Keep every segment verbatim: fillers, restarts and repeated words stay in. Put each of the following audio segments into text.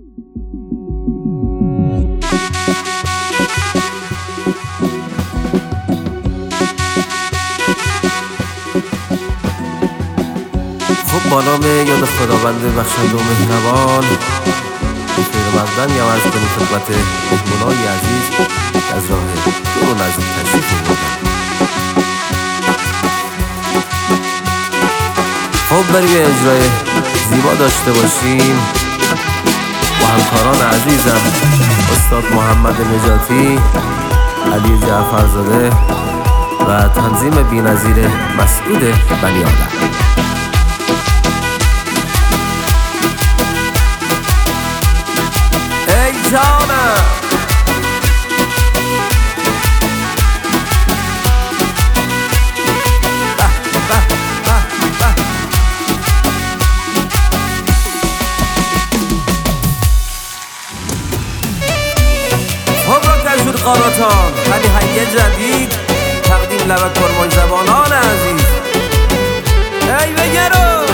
خب با نام یاد خداوند بخشنده و مهربان خیرمندان یا عرض کنیم خدمت مهمانای عزیز از راه دور و نزدیک تشریف آوردن. خب بریم اجرای زیبا داشته باشیم با همکاران عزیزم استاد محمد نجاتی، علی جعفرزاده و تنظیم بی‌نظیر مسعود بنی‌آدم. ای جانم قاراتان ولی هنگ جدید تقدیم لبک کرمان زبانان عزیز. ای بگرو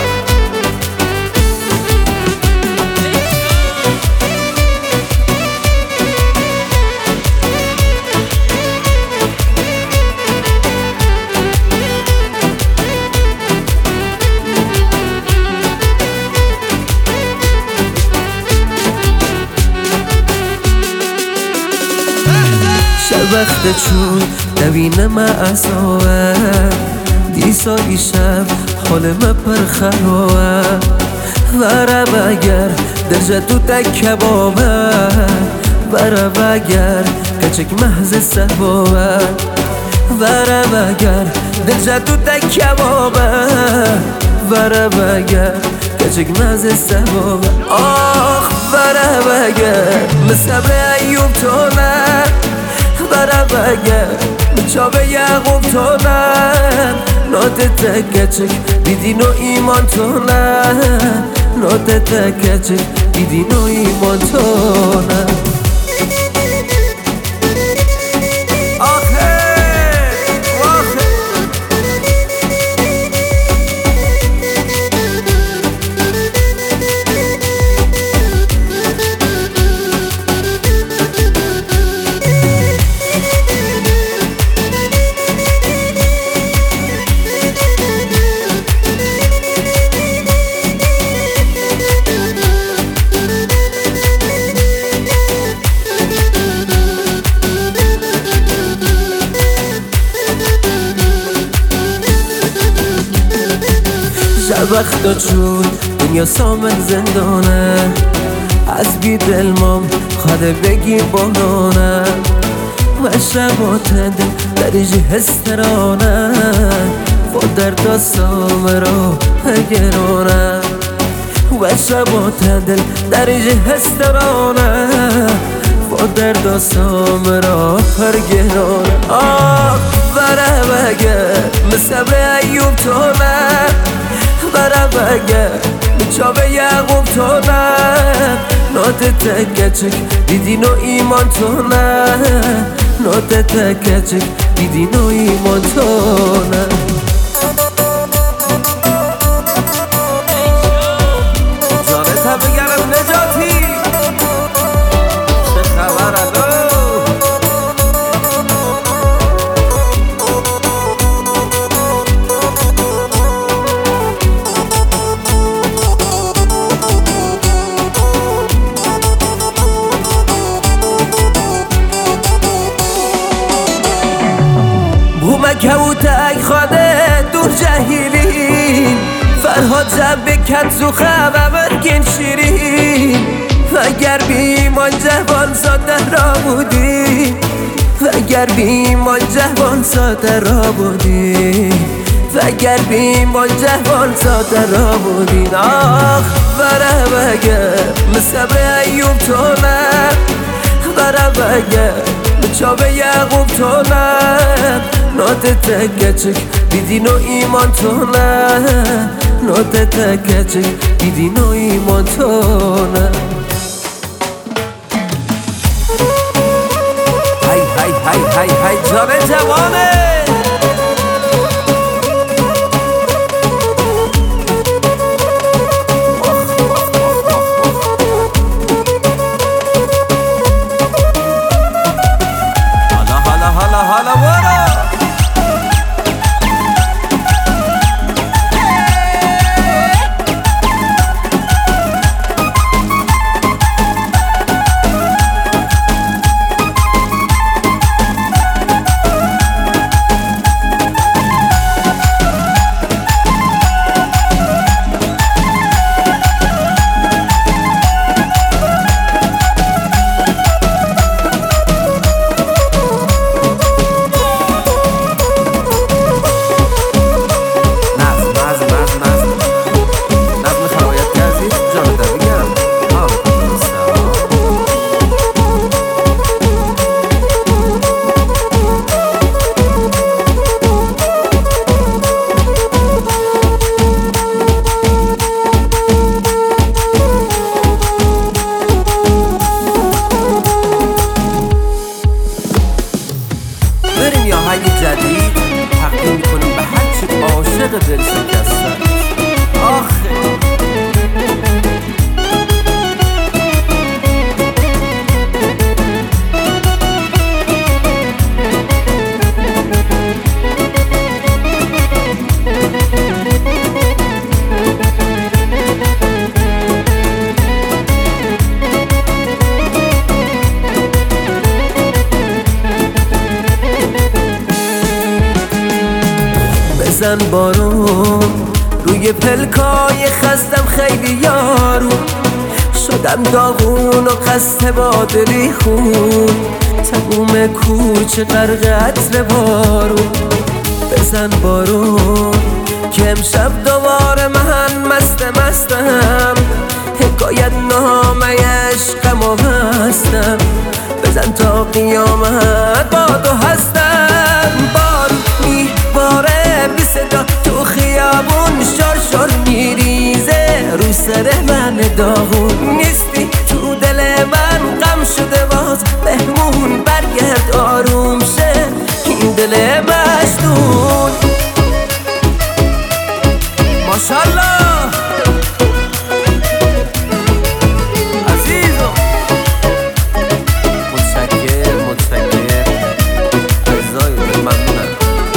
وقت چون نبینم اعصابه دیسا ایشم حال مپر خرابه ورم اگر درجه تو تک کبابه ورم اگر کچک محض سبابه ورم اگر درجه تو تک کبابه ورم اگر کچک محض سبابه آخ ورم اگر مصبر ایوب تونه برم اگر چاوه یعقوب تونم نوت تکچک بیدین و ایمان تونم نوت تکچک بیدین و ایمان تونم. وقتا چون دنیا سامن زندانه از بی دلمام خواده بگی بانانه و شبات دل دریجی هسترانه با درد سامرا هگرانه و شبات دل دریجی هسترانه با درد سامرا هگرانه آه بره بگه مصبر ایوب تونه برم اگر چاوه یعقوب تونم نوت تکچک بیدین و ایمان تونم نوت تکچک بیدین و ایمان تونم. جانت هم بگرم نجاتی چه خبر الو کهوتک خواده دور جهیلین فرهاد جنبه کت زوخه و برگین شیرین وگر بیمان جوان ساده را بودی وگر بیمان جوان ساده را بودی وگر بیمان جوان ساده را بودین آخ بره بگه مصبر ایوب تونم بره بگه چاوه یعقوب تونم نوت تکچک بیدین و ایمان تونم نوت تکچک بیدین و ایمان تونم. های های های های های جان جوانه بزن بارون روی پلکای خستم خیلی یارو شدم داغون و خسته با دلی خون تموم کوچه غرق عطر بارون بزن بارون که امشب دوباره من مست مستم حکایت نامه عشقم و هستم بزن تا قیامت با تو هستم بارون میباره بی صدا تو خیابون شار شار میریزه رو سر من داغون نیستی تو دل من غم شده باز بهمون برگرد آروم شه این دل مجنون ماشالله عزیزو متشکر متشکر عزیزای دل ممنونم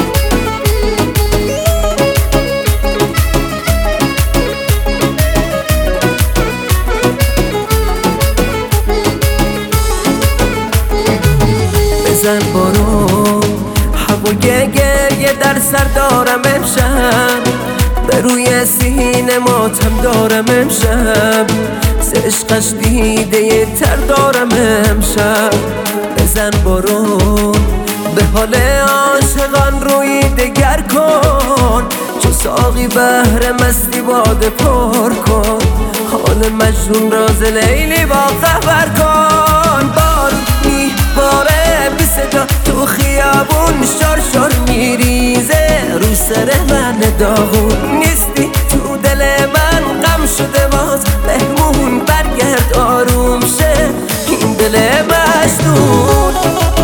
بزن بارون هوای گریه در سر دارم امشب به روی سینه ماتم دارم امشب ز عشقش دیده تر دارم امشب بزن بارون به حال عاشقان روی دگر کن چو ساقی بهر مستی باده پر کن حال مجنون راز لیلی با خبر کن بارون میباره بی صدا تو خیابون شار شار میریزه رو سر من داغون نیستی تو دل من غم شده باز بهمون برگرد آروم شه این دل مجنون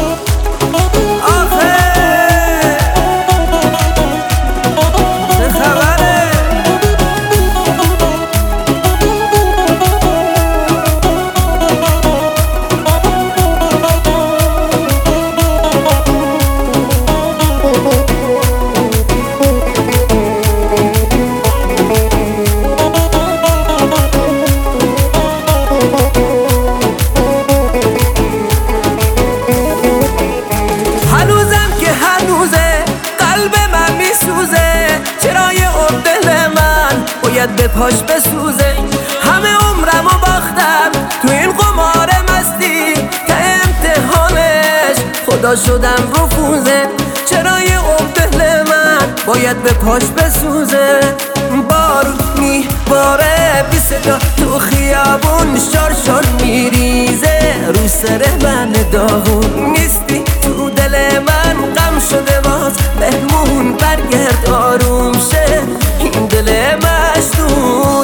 به پاش بسوزه همه عمرمو باختم تو این قمار مستی تا امتحانش خدا شدم رفوزه چرا یه عقدل من باید به پاش بسوزه بارون میباره بی صدا تو خیابون شار شار میریزه رو سر من داغون نیستی تو دل من غم شده باز بهمون برگرد آروم شه این دل مجنون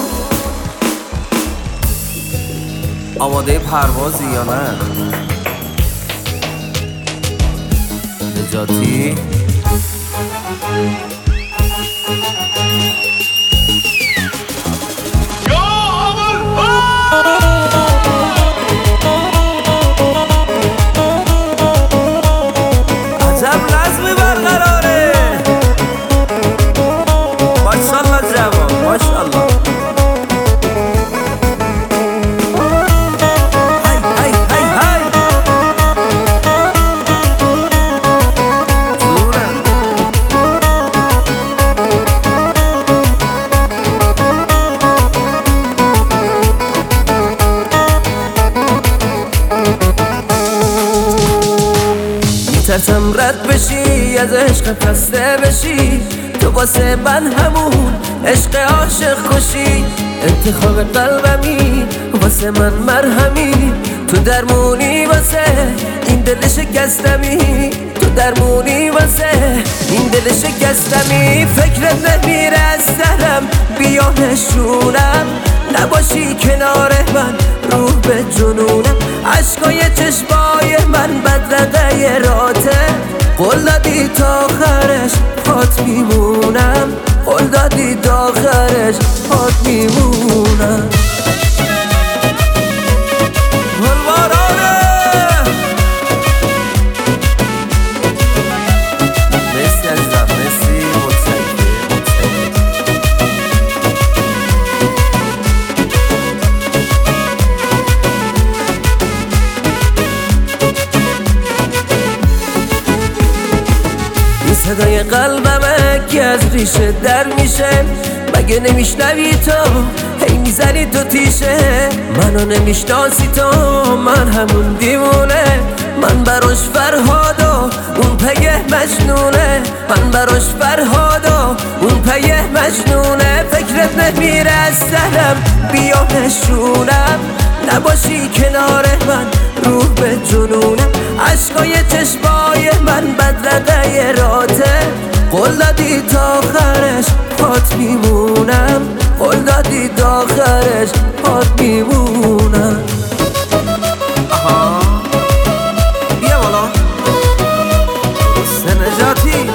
آماده پروازی یا نه؟ نجاتی عجب نظمی برقراره ماشالله جوان ماشالله ترسم رد بشی از عشق خسته بشی تو واسه من همون عشق عاشق کشی انتخاب قلبمی واسه من مرهمی تو درمونی واسه این دل شکستمی تو درمونی واسه این دل شکستمی فکرت نمیره از سرم بیا نشونم نباشی کنار من روح به جنونم عشقای چشمای من بدرقه راته قول دادی تا آخرش پات میمونم قول دادی تا آخرش پات میمونم صدای قلبمه که از ریشه در میشه. مگه نمیشنوی تو هی میزنی تو تیشه؟ منو نمیشناسی تو، من همون دیوونه. من براش فرهاد و اون پیه مجنونه. من براش فرهاد و اون پیه مجنونه. فکرت نمیره از سرم بیا نشونم، نباشی کنار من روح به جنونم. عشقای چشمای من بدرقه راته، قول دادی تا آخرش پات میمونم. قول دادی تا آخرش پات میمونم. آها بیا بالا حسین نجاتی.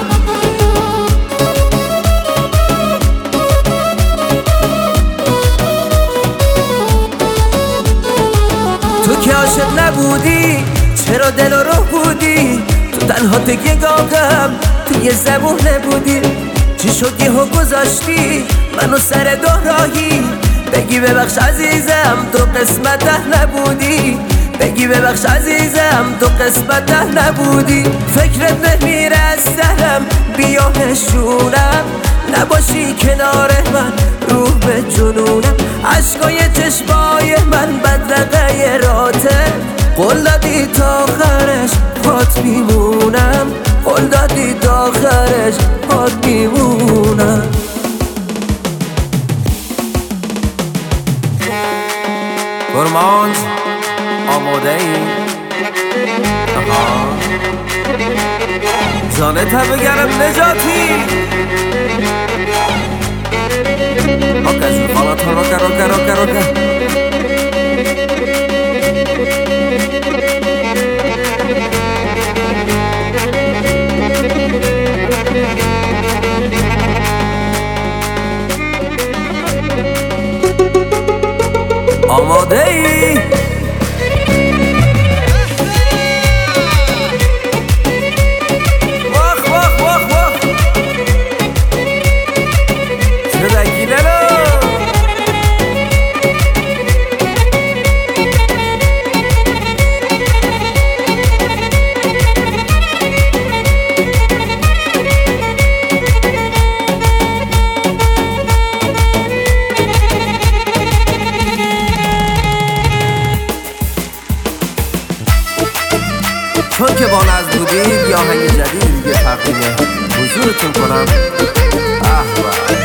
تو که عاشق نبودی چرا دل رو بودی؟ تو تنها تگیگاهم توی زبون نبودی. چی شد یهو گذاشتی منو سر دو راهی؟ بگی ببخش عزیزم تو قسمته نبودی. بگی ببخش عزیزم تو قسمته نبودی. فکرت نمیره از سرم بیا نشونم، نباشی کنار من روح به جنونم. عشقای چشمای من بدرقه راته، قول دادی تا آخرش پات میمونم. قول دادی تا آخرش پات میمونم. کرمانج آماده ای؟ آها جانت هم بگرم نجاتی. روکه جون خالات ها روکه روکه روکه روکه. آماده ای؟ واخ واخ واخ واخ چه دکیله رو چون که با ناز بودید یا آهنگ جدید دیگه تقدیم حضورتون کنم. احوال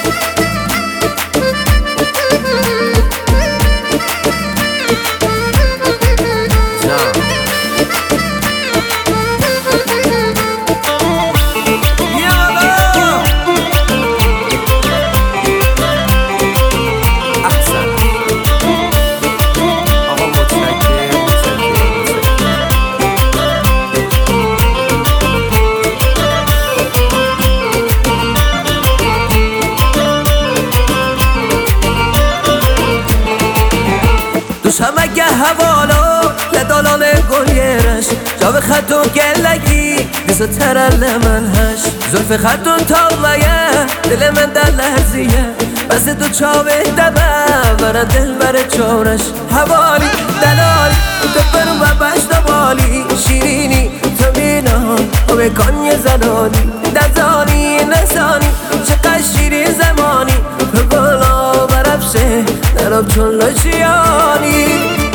دوشم اگه حوالو لدالان گلیرش جاو خطون گلگی بیزو ترل من هش زلف خطون تاویه دل من در لرزیه بس دو چاوه دمه برا دل بر چورش. حوالی دلالی تو برو و بشت بالی شیرینی تو بینان و بکن یه زنانی دزانی نزانی چقدر شیرین زمانی گلا برفشه نراب چون لچیانی.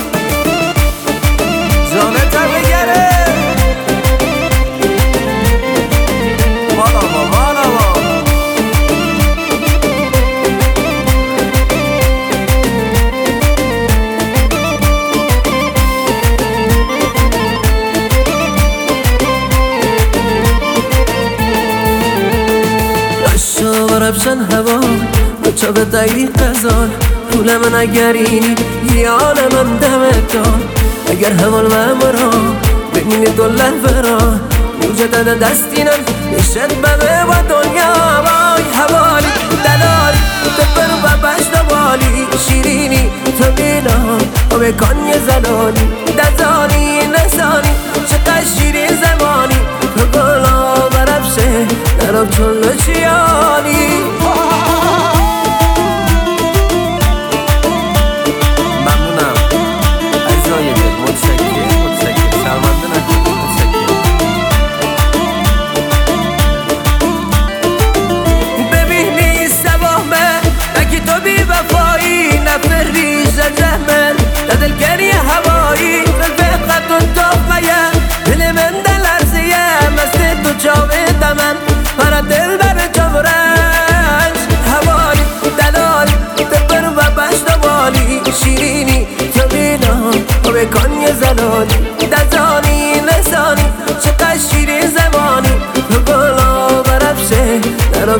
جانت هم بگره مالا با مالا با لشا برفشن هوا چا به دقیق قزال پول من اگرینی یان من دمت دار. اگر حوال من مرا ببینی دلن فرا موجد دستینم نشد بمه با دنیا وای. حوالی دلالی تو برو و بشت بالی شیرینی تو بینام و بکن یه زنانی دزانی نزانی چقدر شیرین زمانی تو گلا برفشه نراب چون لچیانی.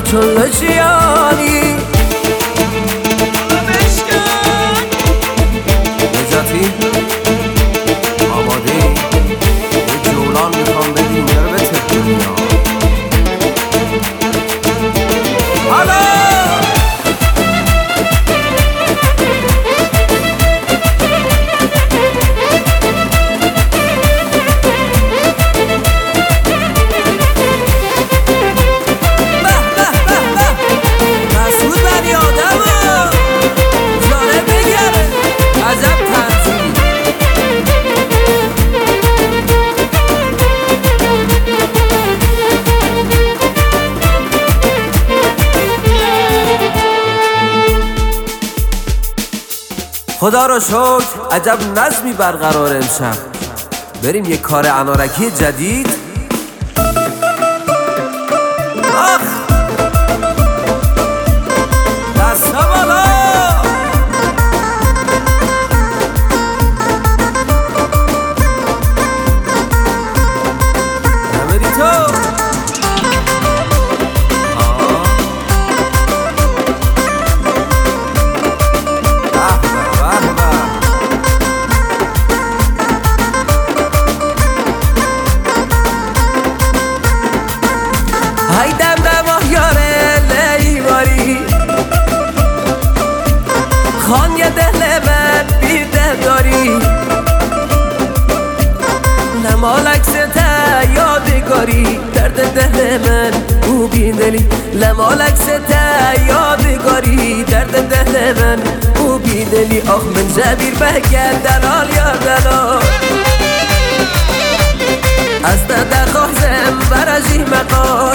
چون لجیانی نجاتی آماده ای؟ یه جولان میخوام بدیم داره به تک دنیا حالا خدا رو شکر عجب نظمی برقرار امشب بریم یه کار انارکی جدید آخ دستا بالا نمیری تو های دم دم یاره لیواری خان یه دل من بیده داری لمالک ستا یادگاری درد دل من او بیدلی لمالک ستا یادگاری درد دل من او بیدلی آخ من جبیر بگل دلال یا دلال از در خواستم برجی مقال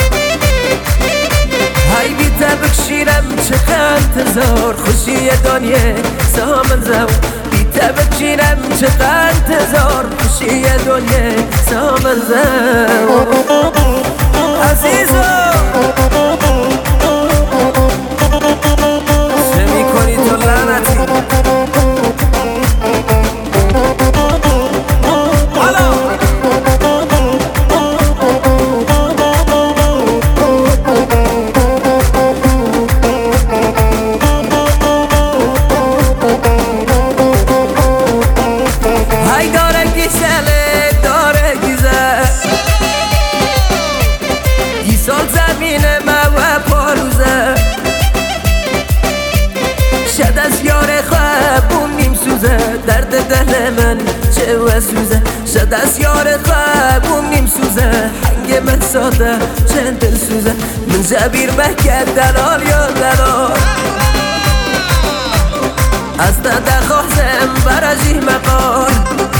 های بی تبک شیرم چقدر تزار خوشی دنیا سامن زو بی تبک شیرم چقدر تزار خوشی دنیا سامن زو عزیزو چه میکنی تو لعنتی شد از یار خوابون نیم سوزه درد دل من چه وسوزه شد از یار خوابون نیم سوزه حنگ من ساده چه دل سوزه من جبیر مکد دلال یا دلال از در خواستم برجی مقال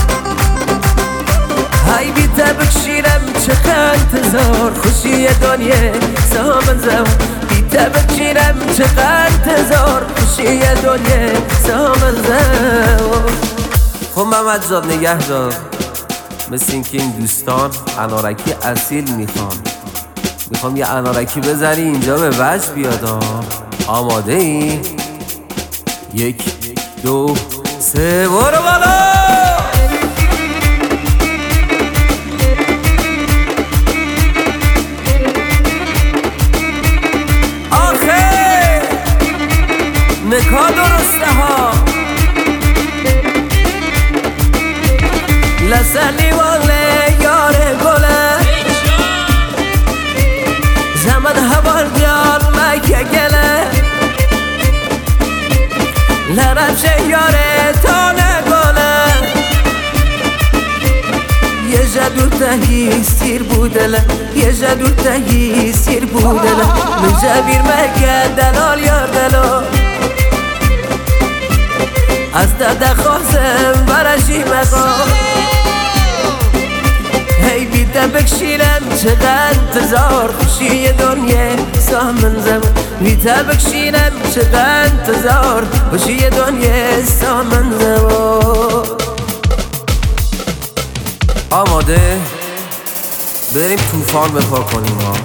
های بی تبک شیرم چقدر تزار خوشی دنیا سامن زو بی تبک شیرم چقدر تزار خوشی دنیا سامن زو خب محمد جان نگه دار مثل این که این دوستان انارکی اصیل میخوان میخوام یه انارکی بزنی اینجا به وجه بیاد آماده ای؟ یک دو سه برو بالا نکا درسته ها لسلی واله یار گله زمن هوال بیار مکه گله لرمشه یاره تانه گله یه جدو تهی سیر بودله یه جدو تهی سیر بودله من جبیر مکه دلال یار دلال از در خواستم برشی مقام هی بیدم بکشیرم چقدر تزار خوشی دنیا سامن زم بیدم بکشیرم چقدر تزار خوشی دنیا سامن زم آماده؟ بریم طوفان بپا کنیم ها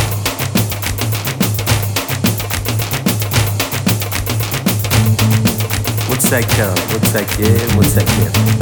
متشکرم متشکرم متشکرم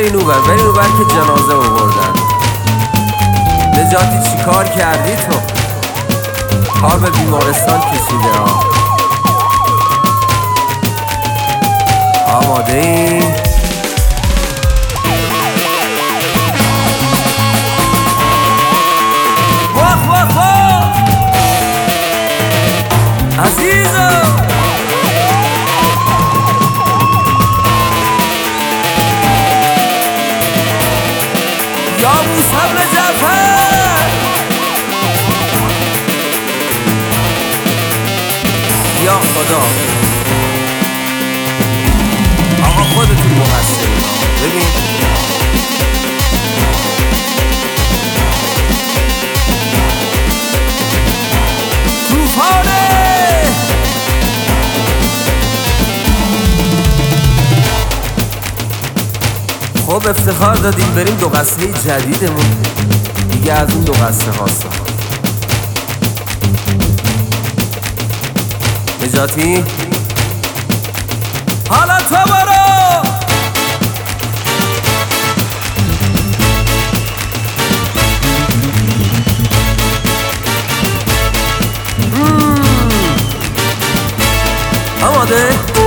برین اوبر برین اوبر که جنازه آوردن. نجاتی چی کار کردی تو؟ کار به بیمارستان کشیده ها. آماده ای؟ واخ واخ واخ عزیزم یا موسی بن جعفر یا خدا. آقا خودتون مقصرین. ببین توفانه خب افتخار دادیم بریم دو قصه جدیدمون دیگه از اون دو قصه هاست. نجاتی حالا تو برو. آماده؟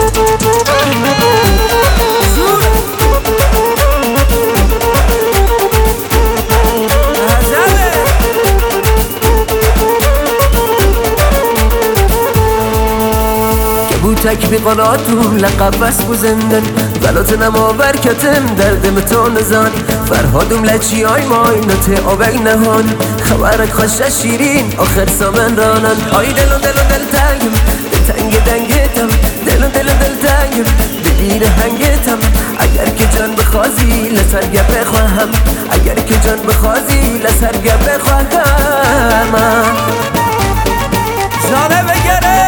تک بی قناتون لقب بس بزندن ولات نماور کتم دردم تو نزان فرهادم لچی های مای نته آبگ نهان خبرک خوش شیرین آخر سامن رانن آی دلو دلو دل تنگم دل تنگ دنگتم دلو دلو دل تنگم ببین هنگتم اگر که جان بخوازی لسر گپ بخواهم اگر که جان بخوازی لسر گپ بخواهم جانه بگره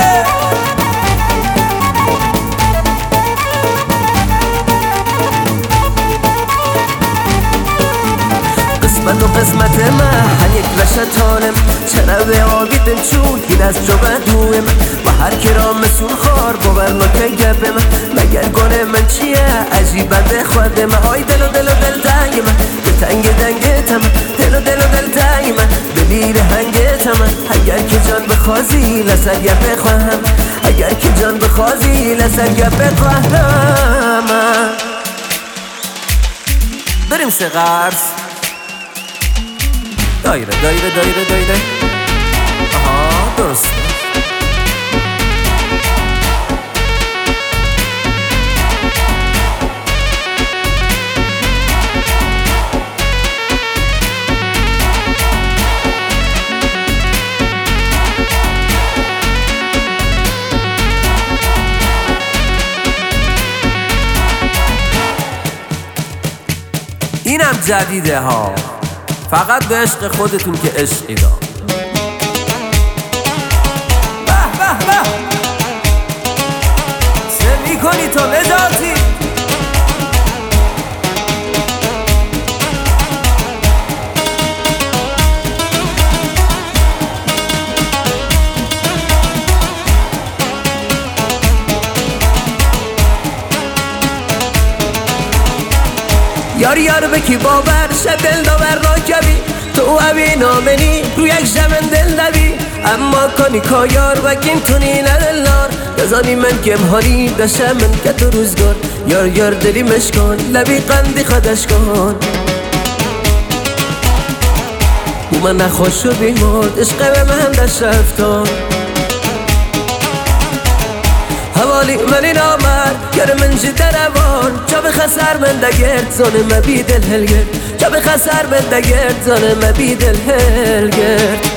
من و قسمت من هر یک رشتانم چرا به آبیدم چون این از جو بدویم و هر کرام مسون خار باور نکه گبم مگر گونه من چیه عجیب بنده خودم های دل و دل و دل تنگ من دل تنگ دنگتم دل و دل و دل تنگ من ببیر هنگتم اگر که جان بخوازی لسر گپ بخواهم اگر که جان بخوازی لسر گپ بخواهم بریم سه قرص دایره دایره دایره دایره آها درسته. اینم جدیده ها فقط به عشق خودتون که عشقی دار. به به به چه میکنی تو نجاتی؟ یار یار بکی باور شد دل داور را کبی تو اوی نامنی رو یک جمن دل دوی اما کنی کایار وکین تونی ندلار بزانی من کم هاری دشم من که تو روزگار یار یار دلی مشکان لبی قندی خودش کن او من نخوش و بیمارد عشق به من دشت افتان حوالی منی نامر گر من جده روان جا بخسر من دگرد زانه ما بی دل هلگرد جا بخسر من دگرد زانه ما بی دل هلگرد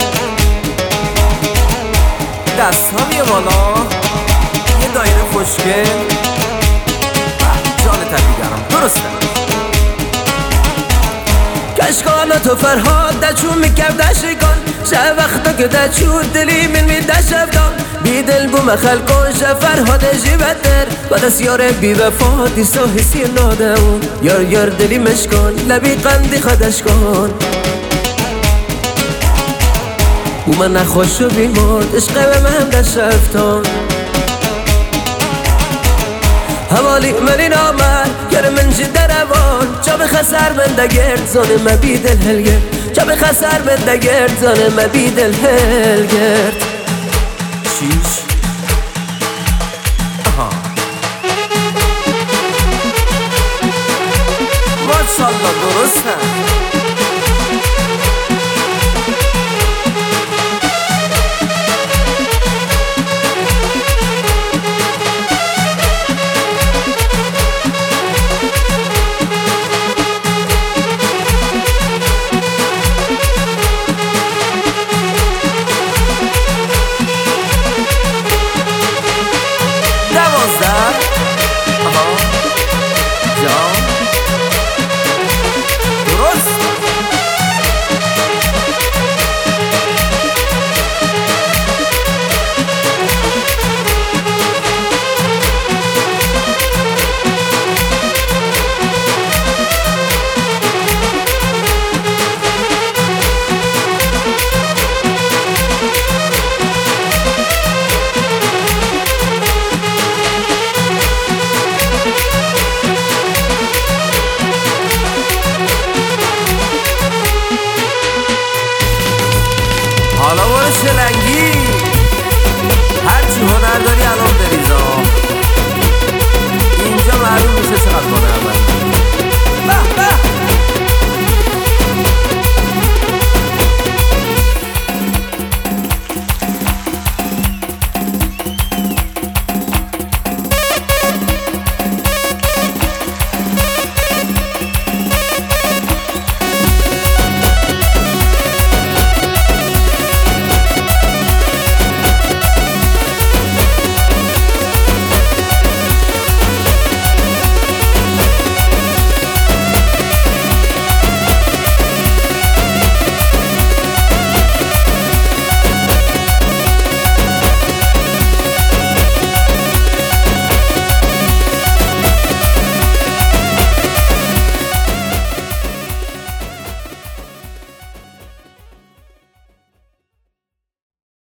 دست ها بیه بالا یه دایره خوشگل جان تبیگرم درسته کشکانا تو فرهاد دچون میکردش کن چه وقتا که دچون دلی من میدش افتان بی دل بوم خلقان شه فرهاد جیبت در و دست یار بی وفا دیسا حسی نادمون یار یار دلی مشکان لبی قندی خودش کن او من نخوش و بیمارد عشق به من دشت افتان حوالی منی نامر گر من جی دروان جا بخسر من دگرد زانه ما بیدل هلگرد جا بخسر من دگرد زانه ما بیدل هلگرد چیش آها ماشالله درسته